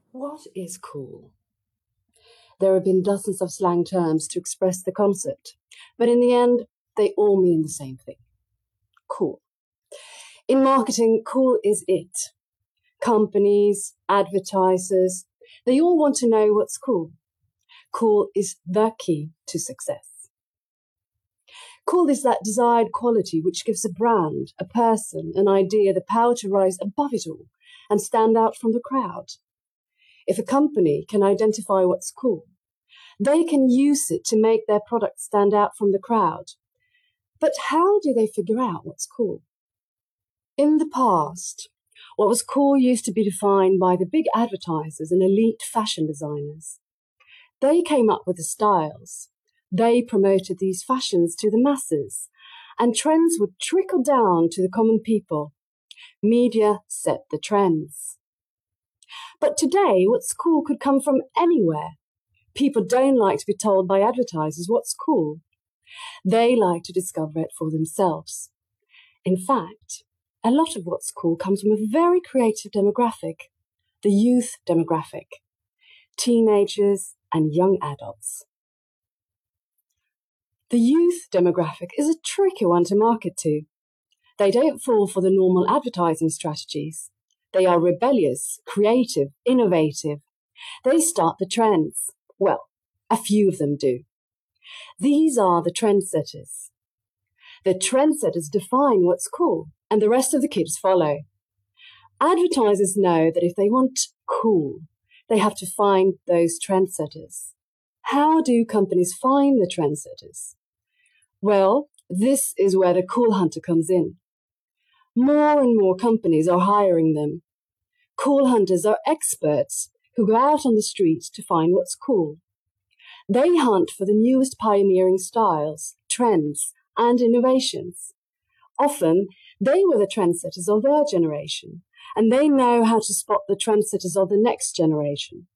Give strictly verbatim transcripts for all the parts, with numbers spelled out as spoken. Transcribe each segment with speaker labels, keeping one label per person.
Speaker 1: What is cool? There have been dozens of slang terms to express the concept, but in the end, they all mean the same thing. Cool. In marketing, cool is it. Companies, advertisers, they all want to know what's cool. Cool is the key to success. Cool is that desired quality which gives a brand, a person, an idea the power to rise above it all and stand out from the crowd. If a company can identify what's cool, they can use it to make their product stand out from the crowd. But how do they figure out what's cool? In the past, what was cool used to be defined by the big advertisers and elite fashion designers. They came up with the styles. They promoted these fashions to the masses, and trends would trickle down to the common people. Media set the trends. But today, what's cool could come from anywhere. People don't like to be told by advertisers what's cool. They like to discover it for themselves. In fact, a lot of what's cool comes from a very creative demographic, the youth demographic, teenagers and young adults. The youth demographic is a tricky one to market to. They don't fall for the normal advertising strategies. They are rebellious, creative, innovative. They start the trends. Well, a few of them do. These are the trendsetters. The trendsetters define what's cool, and the rest of the kids follow. Advertisers know that if they want cool, they have to find those trendsetters. How do companies find the trendsetters? Well, this is where the cool hunter comes in. More and more companies are hiring them. Cool hunters are experts who go out on the streets to find what's cool. They hunt for the newest pioneering styles, trends, and innovations. Often, they were the trendsetters of their generation, and they know how to spot the trendsetters of the next generation.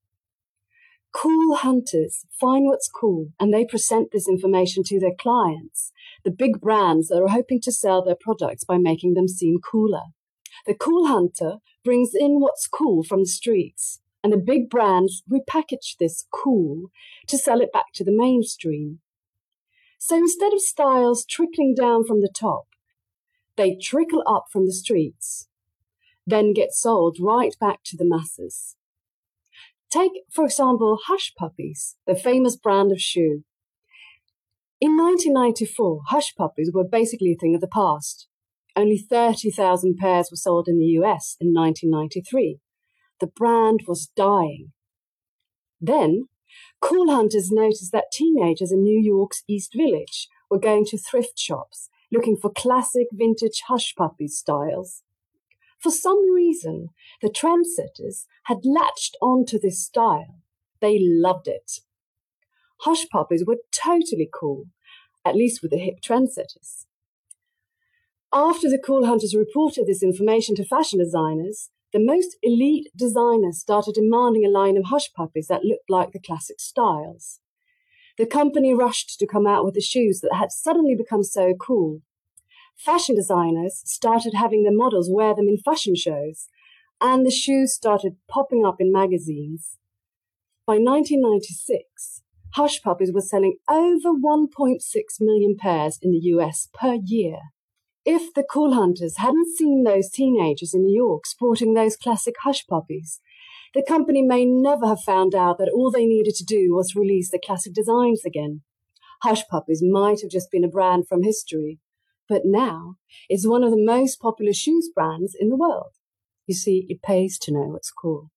Speaker 1: Cool hunters find what's cool, and they present this information to their clients, the big brands that are hoping to sell their products by making them seem cooler. The cool hunter brings in what's cool from the streets, and the big brands repackage this cool to sell it back to the mainstream. So instead of styles trickling down from the top, they trickle up from the streets, then get sold right back to the masses. Take, for example, Hush Puppies, the famous brand of shoe. In nineteen ninety-four, Hush Puppies were basically a thing of the past. Only thirty thousand pairs were sold in the U S in nineteen ninety-three. The brand was dying. Then, cool hunters noticed that teenagers in New York's East Village were going to thrift shops looking for classic vintage Hush Puppies styles. For some reason, the trendsetters had latched onto this style. They loved it. Hush Puppies were totally cool, at least with the hip trendsetters. After the cool hunters reported this information to fashion designers, the most elite designers started demanding a line of Hush Puppies that looked like the classic styles. The company rushed to come out with the shoes that had suddenly become so cool. Fashion designers started having their models wear them in fashion shows, and the shoes started popping up in magazines. By nineteen ninety-six, Hush Puppies were selling over one point six million pairs in the U S per year. If the cool hunters hadn't seen those teenagers in New York sporting those classic Hush Puppies, the company may never have found out that all they needed to do was release the classic designs again. Hush Puppies might have just been a brand from history, but now it's one of the most popular shoes brands in the world. You see, it pays to know what's cool.